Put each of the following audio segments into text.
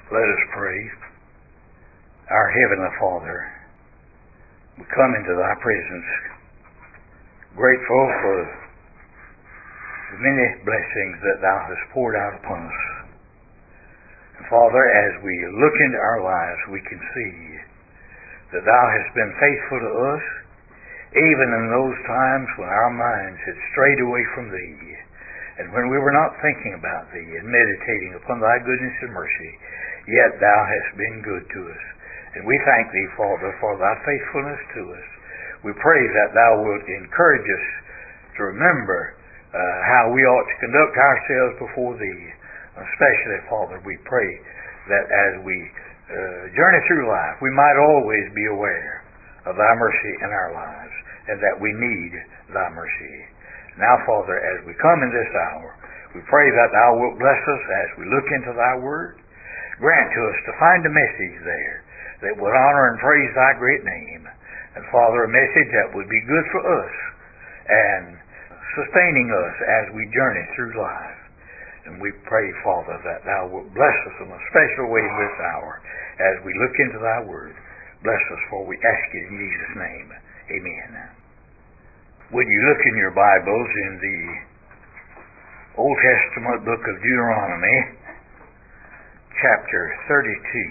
Let us pray. Our Heavenly Father, we come into Thy presence grateful for the many blessings that Thou hast poured out upon us. And Father, as we look into our lives, we can see that Thou hast been faithful to us, even in those times when our minds had strayed away from Thee, and when we were not thinking about Thee and meditating upon Thy goodness and mercy. Yet Thou hast been good to us. And we thank Thee, Father, for Thy faithfulness to us. We pray that Thou wilt encourage us to remember how we ought to conduct ourselves before Thee. Especially, Father, we pray that as we journey through life, we might always be aware of Thy mercy in our lives, and that we need Thy mercy. Now, Father, as we come in this hour, we pray that Thou wilt bless us as we look into Thy Word. Grant to us to find a message there that would honor and praise Thy great name. And Father, a message that would be good for us and sustaining us as we journey through life. And we pray, Father, that Thou wilt bless us in a special way this hour as we look into Thy Word. Bless us, for we ask it in Jesus' name. Amen. Would you look in your Bibles in the Old Testament book of Deuteronomy, chapter 32.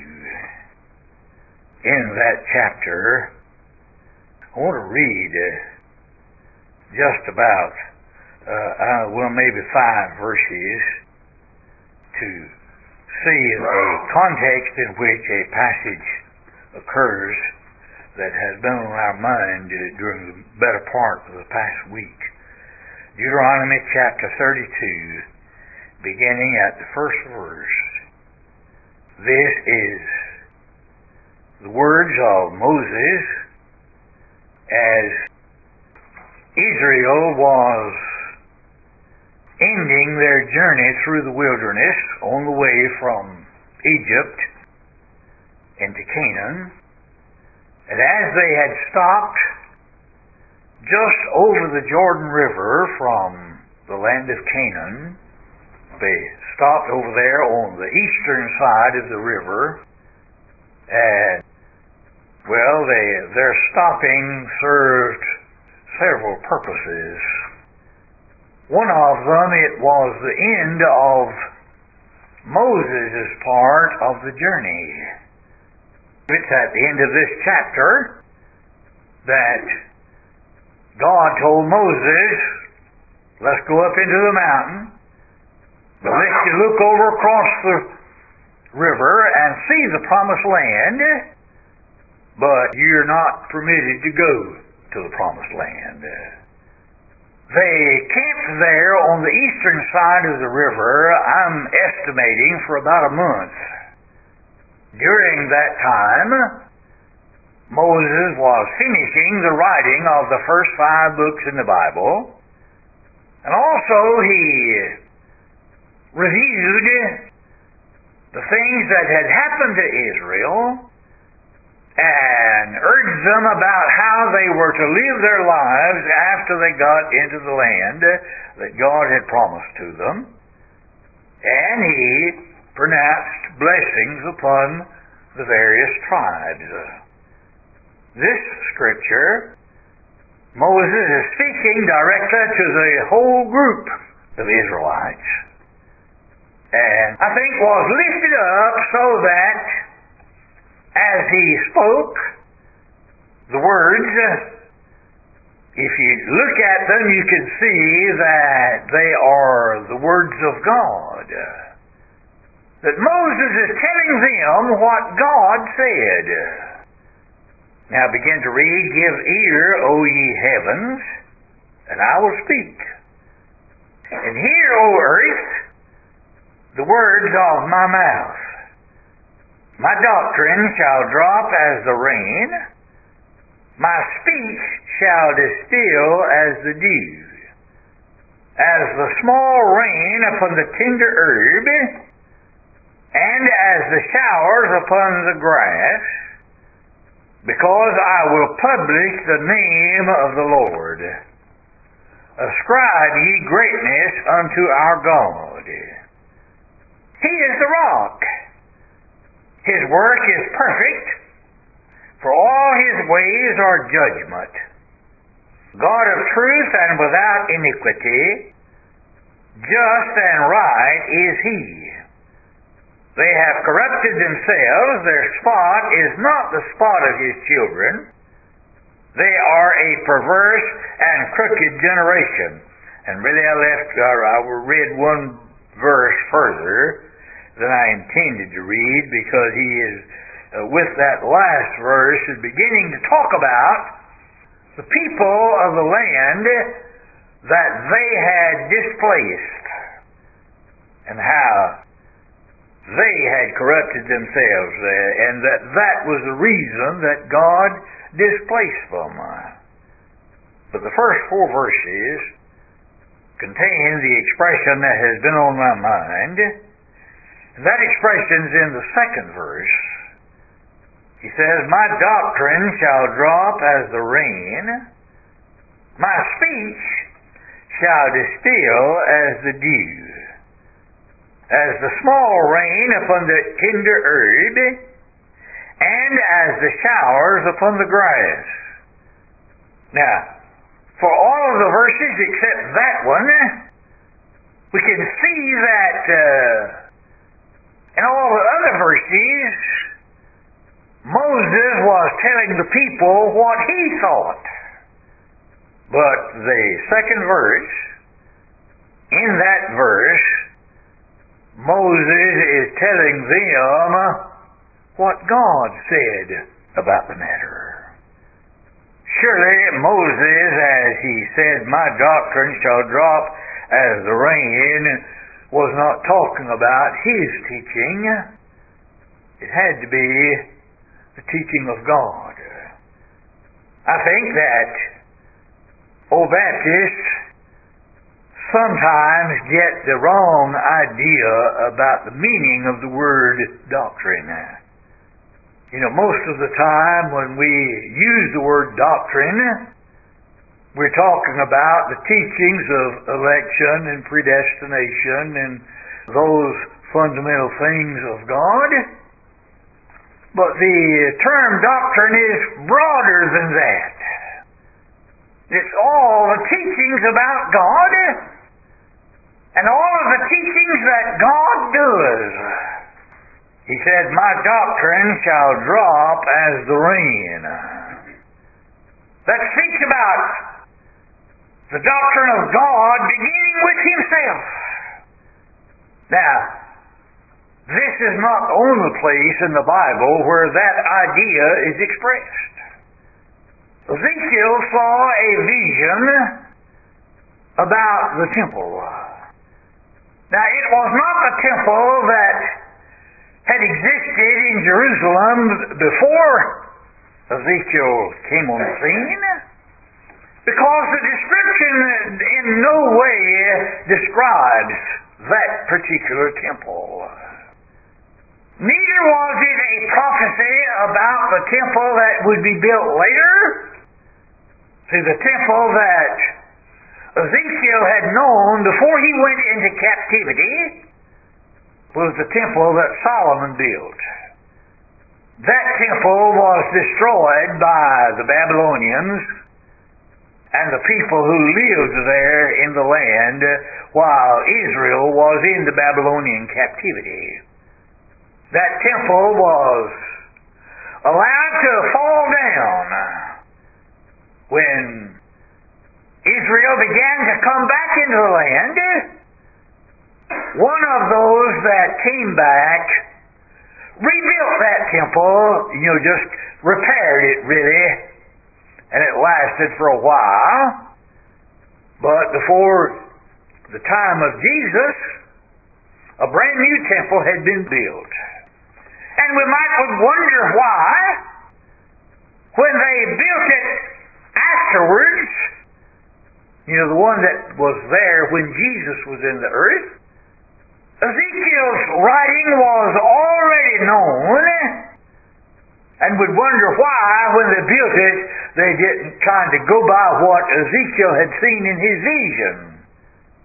In that chapter, I want to read just about, maybe 5 verses to see a context in which a passage occurs that has been on our mind during the better part of the past week. Deuteronomy chapter 32, beginning at the first verse. This is the words of Moses as Israel was ending their journey through the wilderness on the way from Egypt into Canaan. And as they had stopped just over the Jordan River from the land of Canaan, they stopped over there on the eastern side of the river, and their stopping served several purposes. One of them, it was the end of Moses' part of the journey. It's at the end of this chapter that God told Moses, let's go up into the mountain, but let you look over across the river and see the promised land, but you're not permitted to go to the promised land. They camped there on the eastern side of the river, I'm estimating, for about a month. During that time, Moses was finishing the writing of the first 5 books in the Bible, and also he reviewed the things that had happened to Israel and urged them about how they were to live their lives after they got into the land that God had promised to them. And he pronounced blessings upon the various tribes. This scripture, Moses is speaking directly to the whole group of Israelites, and I think was lifted up so that as he spoke the words, if you look at them, you can see that they are the words of God. That Moses is telling them what God said. Now begin to read, give ear, O ye heavens, and I will speak. And hear, O earth, the words of my mouth. My doctrine shall drop as the rain, my speech shall distill as the dew, as the small rain upon the tender herb, and as the showers upon the grass, because I will publish the name of the Lord. Ascribe ye greatness unto our God. He is the rock. His work is perfect, for all His ways are judgment. God of truth and without iniquity, just and right is He. They have corrupted themselves. Their spot is not the spot of His children. They are a perverse and crooked generation. And really I read one verse further than I intended to read, because he is, with that last verse, is beginning to talk about the people of the land that they had displaced and how they had corrupted themselves, and that was the reason that God displaced them. But the first 4 verses contain the expression that has been on my mind. That expression's in the 2nd verse. He says, "My doctrine shall drop as the rain, my speech shall distill as the dew, as the small rain upon the tender herb, and as the showers upon the grass." Now, for all of the verses except that one, we can see that in all the other verses, Moses was telling the people what he thought. But the 2nd verse, in that verse, Moses is telling them what God said about the matter. Surely Moses, as he said, "My doctrine shall drop as the rain," was not talking about his teaching. It had to be the teaching of God. I think that Baptists sometimes get the wrong idea about the meaning of the word doctrine. Most of the time when we use the word doctrine, we're talking about the teachings of election and predestination and those fundamental things of God. But the term doctrine is broader than that. It's all the teachings about God and all of the teachings that God does. He said, "My doctrine shall drop as the rain." That speaks about the doctrine of God beginning with Himself. Now, this is not the only place in the Bible where that idea is expressed. Ezekiel saw a vision about the temple. Now, it was not the temple that had existed in Jerusalem before Ezekiel came on the scene, because the description in no way describes that particular temple. Neither was it a prophecy about the temple that would be built later. See, the temple that Ezekiel had known before he went into captivity was the temple that Solomon built. That temple was destroyed by the Babylonians and the people who lived there in the land while Israel was in the Babylonian captivity. That temple was allowed to fall down when Israel began to come back into the land. One of those that came back rebuilt that temple, just repaired it really, and it lasted for a while. But before the time of Jesus, a brand new temple had been built. And we might wonder why, when they built it afterwards, the one that was there when Jesus was in the earth, Ezekiel's writing was already known, and would wonder why, when they built it, they didn't kind of go by what Ezekiel had seen in his vision.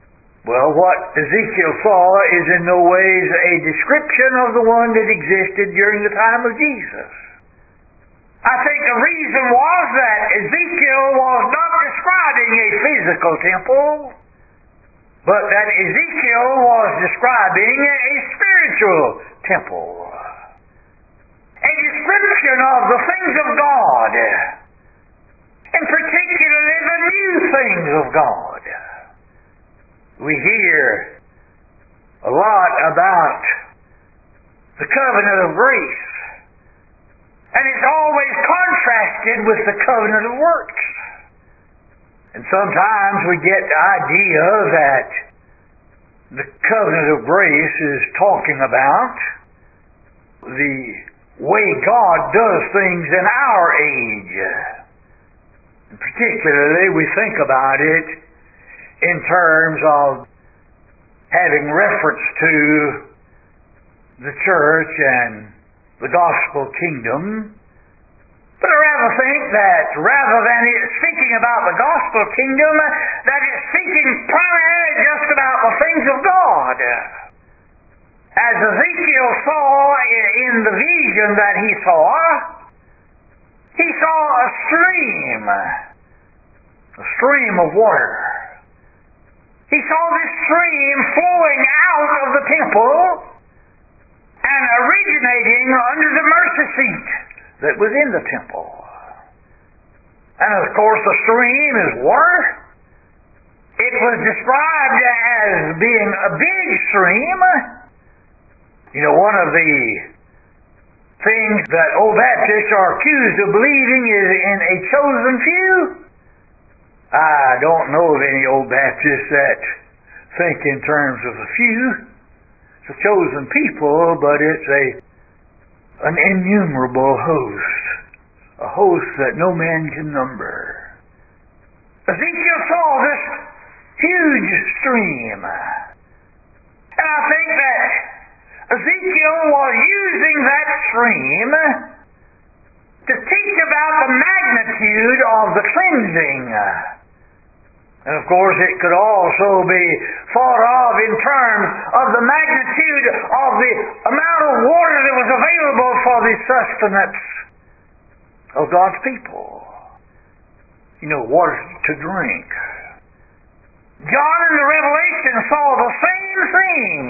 Well, what Ezekiel saw is in no ways a description of the one that existed during the time of Jesus. I think the reason was that Ezekiel was not describing a physical temple, but that Ezekiel was describing a spiritual temple. A description of the things of God, and particularly the new things of God. We hear a lot about the covenant of grace, and it's always contrasted with the covenant of works. And sometimes we get the idea that the covenant of grace is talking about the way God does things in our age. And particularly, we think about it in terms of having reference to the church and the gospel kingdom. But I rather think that rather than it speaking about the gospel kingdom, that it's speaking primarily just about the things of God. As Ezekiel saw in the vision that he saw a stream of water. He saw this stream flowing out of the temple and originating under the mercy seat that was in the temple. And of course the stream is water. It was described as being a big stream. You know, one of the things that old Baptists are accused of believing is in a chosen few. I don't know of any old Baptists that think in terms of a few. It's a chosen people, but it's an innumerable host. A host that no man can number. Ezekiel saw this huge stream. And I think that Ezekiel was using that stream to teach about the magnitude of the cleansing. And of course it could also be thought of in terms of the magnitude of the amount of water that was available for the sustenance of God's people. You know, water to drink. John in the Revelation saw the same thing.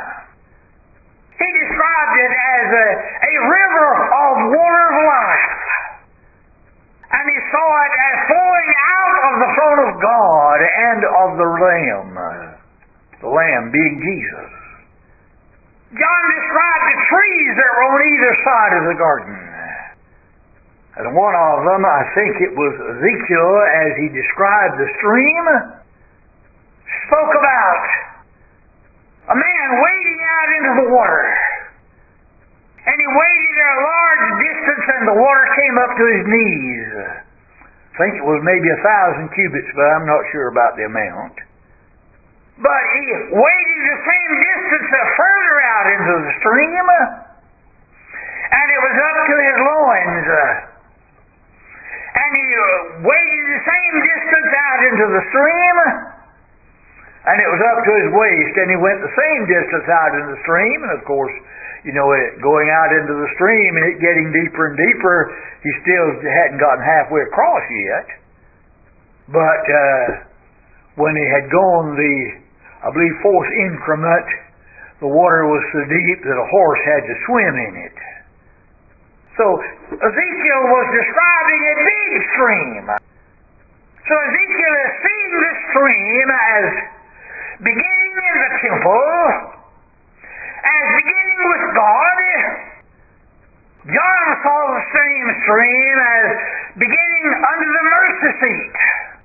He described it as a river of water of life. And he saw it as flowing out of the throne of God and of the Lamb being Jesus. John described the trees that were on either side of the garden. And one of them, I think it was Ezekiel, as he described the stream, spoke about a man wading out into the water. And he waded a large distance and the water came up to his knees. I think it was maybe 1,000 cubits, but I'm not sure about the amount. But he waded the same distance further out into the stream, and it was up to his loins. And he waded the same distance out into the stream, and it was up to his waist, and he went the same distance out in the stream, and of course, you know, it going out into the stream and it getting deeper and deeper, he still hadn't gotten halfway across yet. But when he had gone I believe, fourth increment, the water was so deep that a horse had to swim in it. So Ezekiel was describing a big stream. So Ezekiel is seeing this stream as beginning in the temple, as beginning with God. John saw the same stream as beginning under the mercy seat.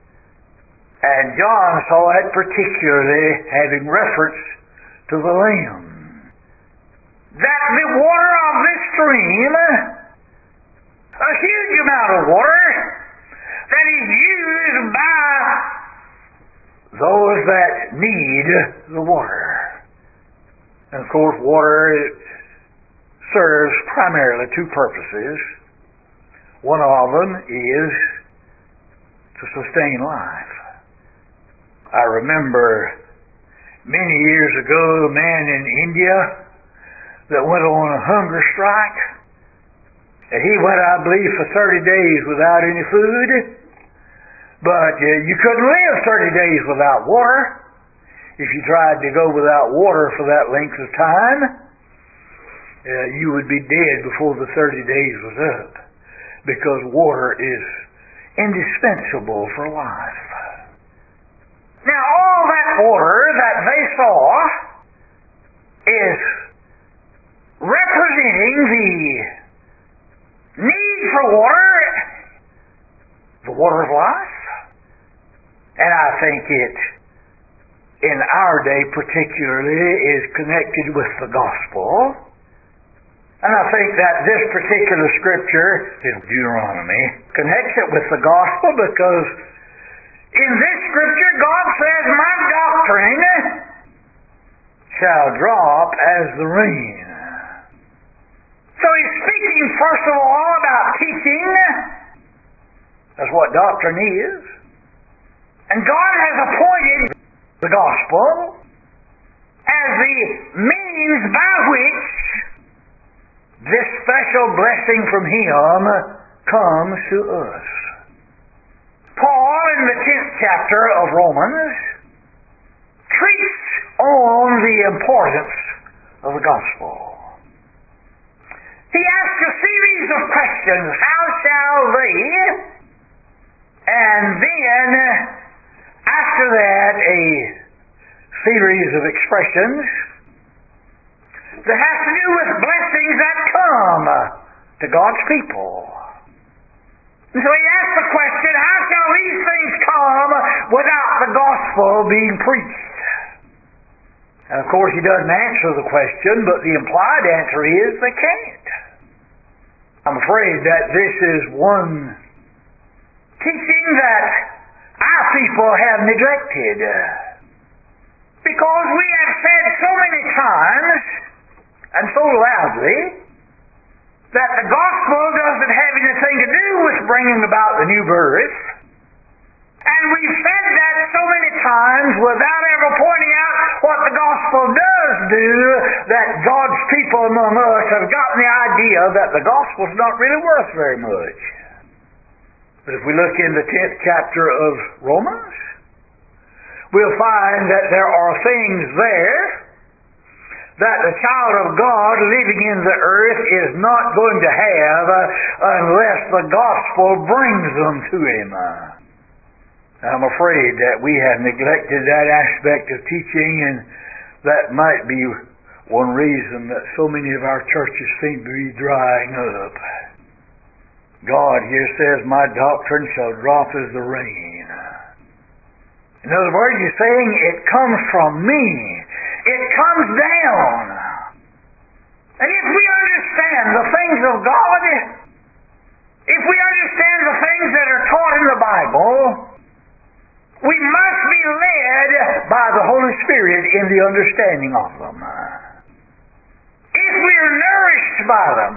And John saw it particularly having reference to the Lamb. That the water of this stream, a huge amount of water, that is used by those that need the water. And of course, water serves primarily two purposes. One of them is to sustain life. I remember many years ago, a man in India that went on a hunger strike. And he went, I believe, for 30 days without any food. But you couldn't live 30 days without water. If you tried to go without water for that length of time, you would be dead before the 30 days was up. Because water is indispensable for life. Now all that water that they saw is representing the need for water, the water of life. And I think it, in our day particularly, is connected with the gospel. And I think that this particular scripture in Deuteronomy connects it with the gospel, because in this scripture God says, my doctrine shall drop as the rain. So he's speaking first of all about teaching. That's what doctrine is. And God has appointed the gospel as the means by which this special blessing from Him comes to us. Paul, in the 10th chapter of Romans, treats on the importance of the gospel. He asks a series of questions. How shall they? And then, after that, a series of expressions that has to do with blessings that come to God's people. And so he asks the question, how shall these things come without the gospel being preached? And of course he doesn't answer the question, but the implied answer is they can't. I'm afraid that this is one teaching that our people have neglected. Because we have said so many times, and so loudly, that the gospel doesn't have anything to do with bringing about the new birth. And we've said that so many times without ever pointing out what the gospel does do, that God's people among us have gotten the idea that the gospel's not really worth very much. But if we look in the 10th chapter of Romans, we'll find that there are things there that the child of God living in the earth is not going to have unless the gospel brings them to him. I'm afraid that we have neglected that aspect of teaching, and that might be one reason that so many of our churches seem to be drying up. God here says, my doctrine shall drop as the rain. In other words, he's saying it comes from me. It comes down. And if we understand the things of God, if we understand the things that are taught in the Bible, we must be led by the Holy Spirit in the understanding of them. If we are nourished by them,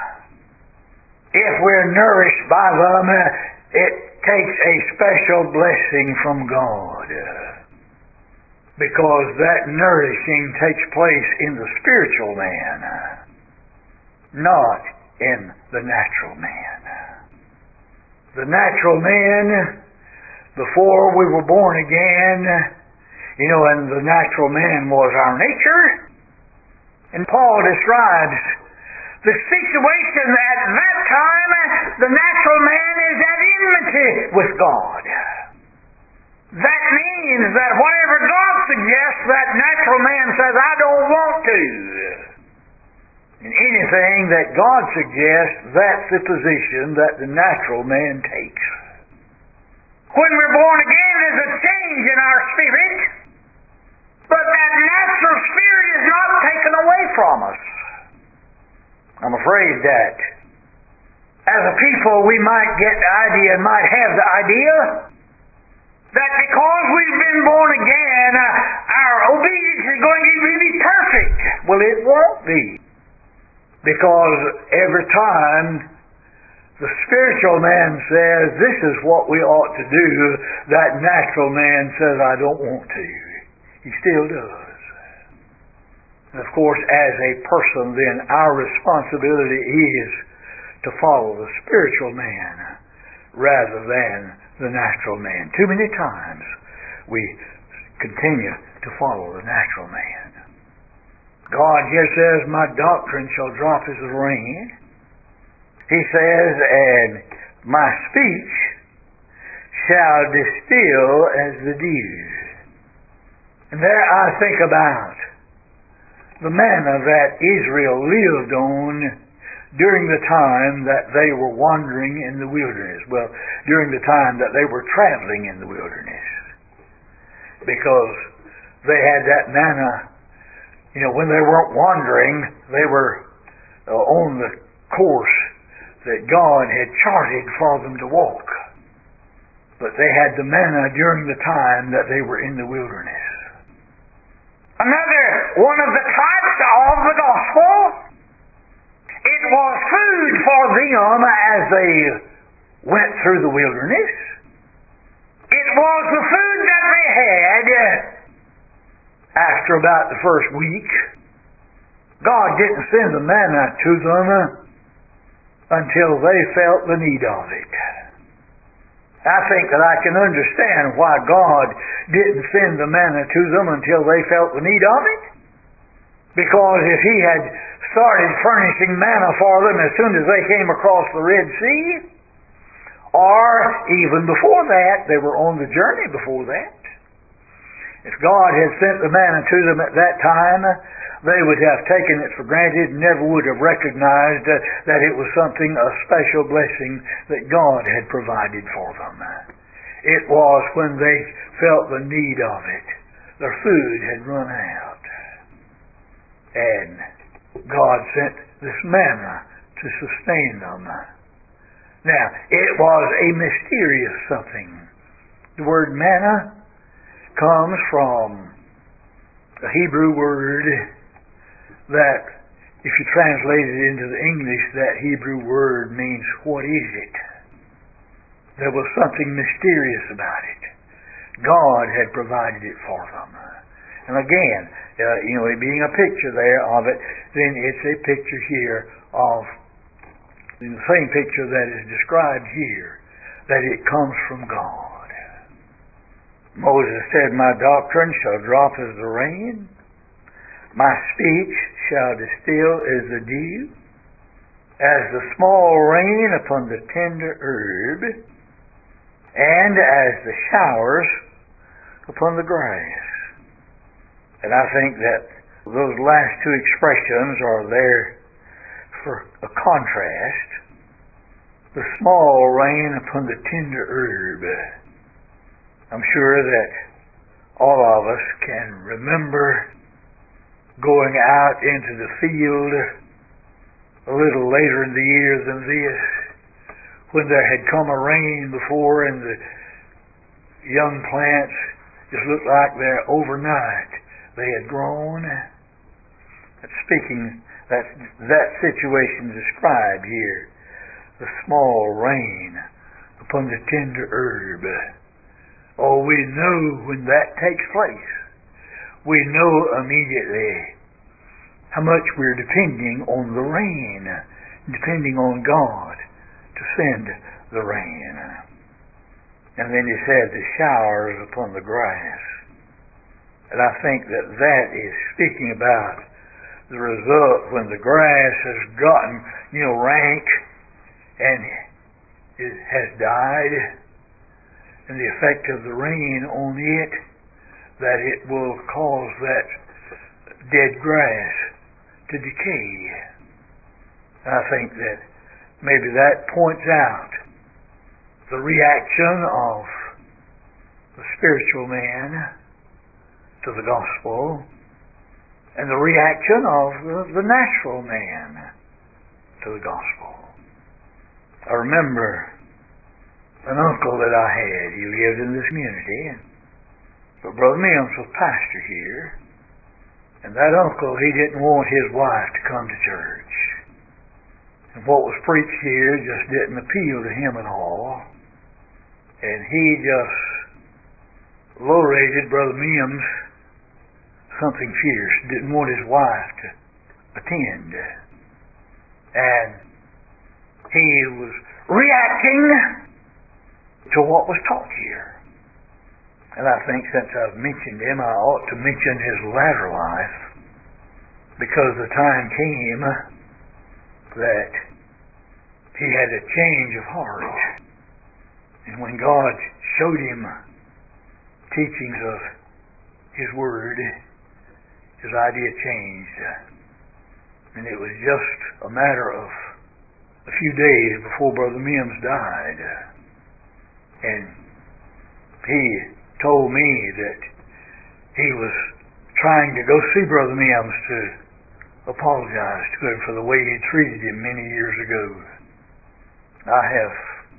it takes a special blessing from God. Because that nourishing takes place in the spiritual man, not in the natural man. The natural man, before we were born again, and the natural man was our nature. And Paul describes the situation at that time, the natural man is at enmity with God. That means that whatever God suggests, that natural man says, I don't want to. And anything that God suggests, that's the position that the natural man takes. When we're born again, there's a change in our spirit, but that natural spirit is not taken away from us. I'm afraid that as a people we might get the idea and might have the idea that because we've been born again, our obedience is going to be perfect. Well, it won't be. Because every time the spiritual man says, this is what we ought to do, that natural man says, I don't want to. He still does. And of course, as a person, then our responsibility is to follow the spiritual man rather than the natural man. Too many times we continue to follow the natural man. God here says, my doctrine shall drop as the rain. He says, and my speech shall distill as the dew. And there I think about the manna that Israel lived on during the time that they were wandering in the wilderness. Well, during the time that they were traveling in the wilderness. Because they had that manna, when they weren't wandering, they were on the course that God had charted for them to walk. But they had the manna during the time that they were in the wilderness. Another one of the types of the gospel, it was food for them as they went through the wilderness. It was the food that they had after about the first week. God didn't send the manna to them until they felt the need of it. I think that I can understand why God didn't send the manna to them until they felt the need of it. Because if He had started furnishing manna for them as soon as they came across the Red Sea, or even before that, they were on the journey before that. If God had sent the manna to them at that time, they would have taken it for granted and never would have recognized that it was something, a special blessing that God had provided for them. It was when they felt the need of it. Their food had run out. And God sent this manna to sustain them. Now, it was a mysterious something. The word manna comes from the Hebrew word that, if you translate it into the English, that Hebrew word means, what is it? There was something mysterious about it. God had provided it for them. And again, it being a picture there of it, then it's a picture here of the same picture that is described here, that it comes from God. Moses said, my doctrine shall drop as the rain, my speech shall distill as the dew, as the small rain upon the tender herb, and as the showers upon the grass. And I think that those last two expressions are there for a contrast. The small rain upon the tender herb. I'm sure that all of us can remember going out into the field a little later in the year than this, when there had come a rain before and the young plants just looked like they're overnight. They had grown. That situation described here. The small rain upon the tender herb. Oh, we know when that takes place. We know immediately how much we're depending on the rain, depending on God to send the rain. And then he said the showers upon the grass. And I think that is speaking about the result when the grass has gotten, rank and it has died. And the effect of the rain on it, that it will cause that dead grass to decay. I think that maybe that points out the reaction of the spiritual man to the gospel and the reaction of the natural man to the gospel. I remember an uncle that I had. He lived in this community. But Brother Mims was pastor here. And that uncle, he didn't want his wife to come to church. And what was preached here just didn't appeal to him at all. And he just low-rated Brother Mims something fierce, didn't want his wife to attend. And he was reacting to what was taught here. And I think since I've mentioned him, I ought to mention his latter life, because the time came that he had a change of heart. And when God showed him teachings of His Word, his idea changed. And it was just a matter of a few days before Brother Mims died. And he told me that he was trying to go see Brother Mims to apologize to him for the way he treated him many years ago. I have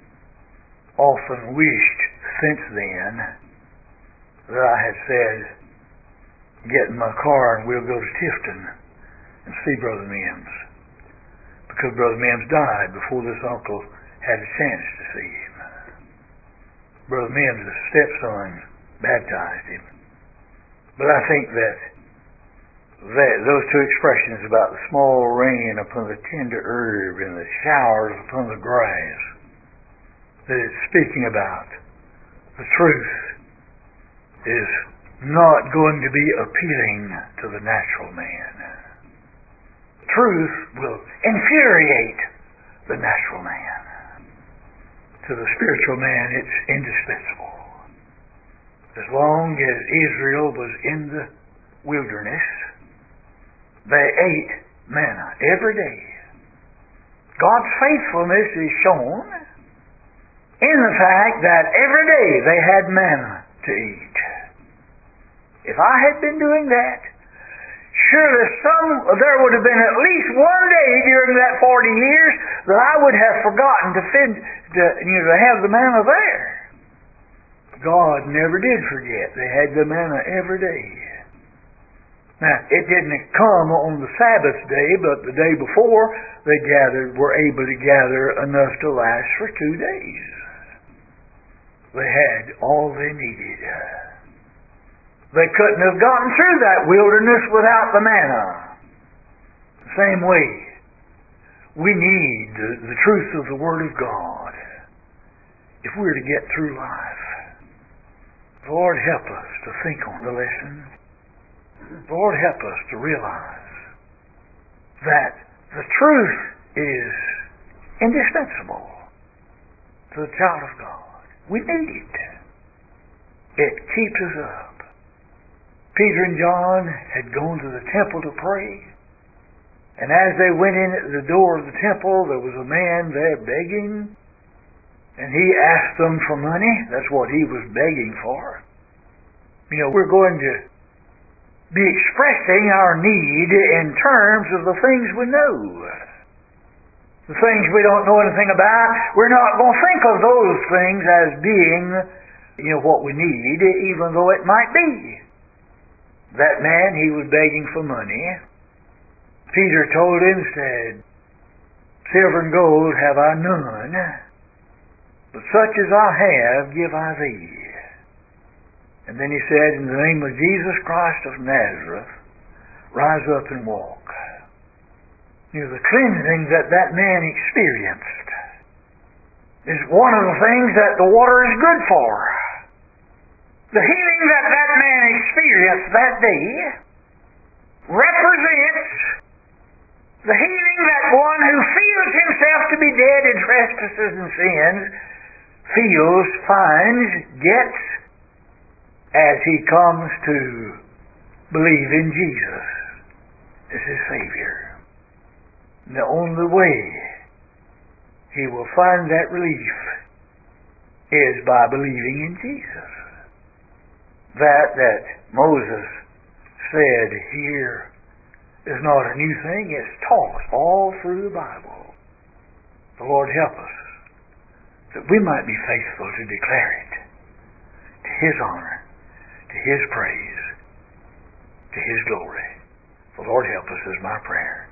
often wished since then that I had said, get in my car and we'll go to Tifton and see Brother Mims. Because Brother Mims died before this uncle had a chance to see him. Brother Mims' stepson baptized him. But I think that those two expressions about the small rain upon the tender herb and the showers upon the grass, that it's speaking about the truth is not going to be appealing to the natural man. Truth will infuriate the natural man. To the spiritual man, it's indispensable. As long as Israel was in the wilderness, they ate manna every day. God's faithfulness is shown in the fact that every day they had manna to eat. If I had been doing that, surely there would have been at least one day during that 40 years that I would have forgotten to have the manna there. God never did forget. They had the manna every day. Now, it didn't come on the Sabbath day, but the day before they were able to gather enough to last for 2 days. They had all they needed. They couldn't have gotten through that wilderness without the manna. The same way, we need the truth of the Word of God if we're to get through life. Lord, help us to think on the lesson. Lord, help us to realize that the truth is indispensable to the child of God. We need it. It keeps us up. Peter and John had gone to the temple to pray, and as they went in at the door of the temple, there was a man there begging, and he asked them for money. That's what he was begging for. We're going to be expressing our need in terms of the things we know. The things we don't know anything about, we're not going to think of those things as being, what we need, even though it might be. That man, he was begging for money. Peter told him, said, silver and gold have I none, but such as I have give I thee. And then he said, in the name of Jesus Christ of Nazareth, rise up and walk. The cleansing that man experienced is one of the things that the water is good for. The healing that man experienced that day represents the healing that one who feels himself to be dead in trespasses and sins feels, finds, gets as he comes to believe in Jesus as his Savior. And the only way he will find that relief is by believing in Jesus. That Moses said here is not a new thing. It's taught all through the Bible. The Lord help us that we might be faithful to declare it to His honor, to His praise, to His glory. The Lord help us is my prayer.